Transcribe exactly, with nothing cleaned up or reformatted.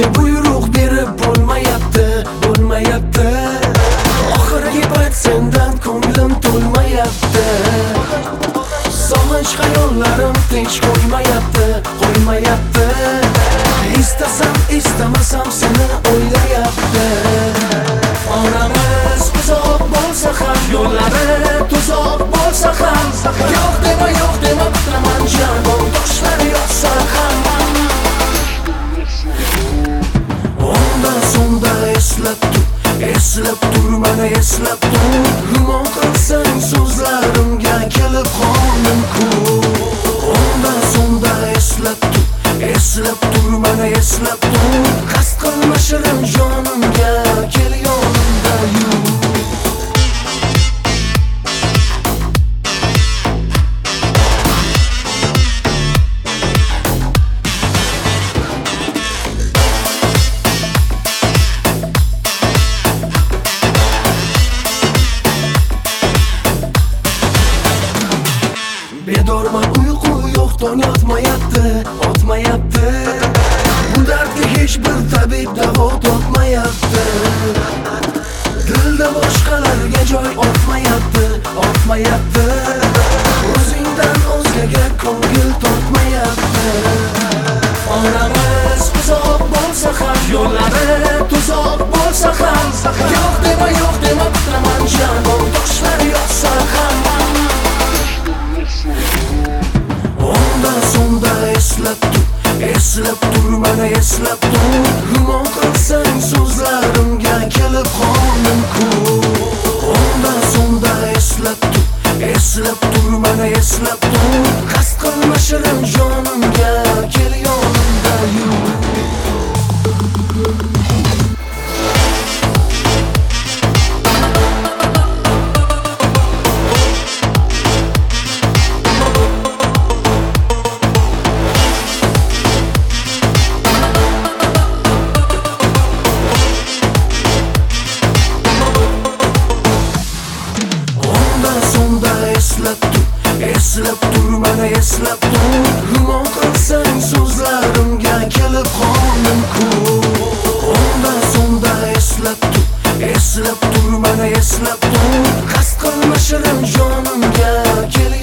Senga buyruq berib bo'lmayapti, bo'lmayapti. Oxirgi payt sendan ko'nglim to'lmayapti. Sog'inch xayollarim tinch qo'ymayapti, qo'ymayapti. İstasam istamasam seni o'ylayapti. Onamiz uzoq bo'lsa ham, yo'llari tuzoq bo'lsa ham, yo'q dema, yo'q dema, bitiraman jargon toshlar yoqsa ham. Onda sonda eslab tur, eslab tur, mana eslab tur. Gumon qilsang so'zlarimga kelib qo'lim kur. Onda sonda eslab tur, eslab tur, mana eslab tur. Qasd qilma shirin jonimga, kel yonimda yur. Bedorman, uyqu yo'q, tong yotmayapti, otmayapti. Bu dardga hech bir tabib davo topmayapti. Dilda boshqalarga joy ortmayapti, ortmayapti. O'zingdan o'zgaga ko'ngil tortmayapti. Onamiz uzoq bo'lsa ham, yo'llari tuzoq bo'lsa ham, yo'q dema, yo'q dema, bitiraman jargon toshlar yoqsa ham. Onda sonda eslab tur, eslab tur, mana eslab tur. Gumon qilsang so'zlarimga kelib qo'lim kur. Onda sonda eslab tur, eslab tur, mana eslab tur. Qasd qilma shirin jonimga, kel yonimda yur. Eslab tur, mana eslab tur. Gumon qilsang so'zlarimga kelib qo'lim kur. Onda sonda eslab tur, eslab tur, mana eslab tur. Qasd qilma shirin jonimga, kel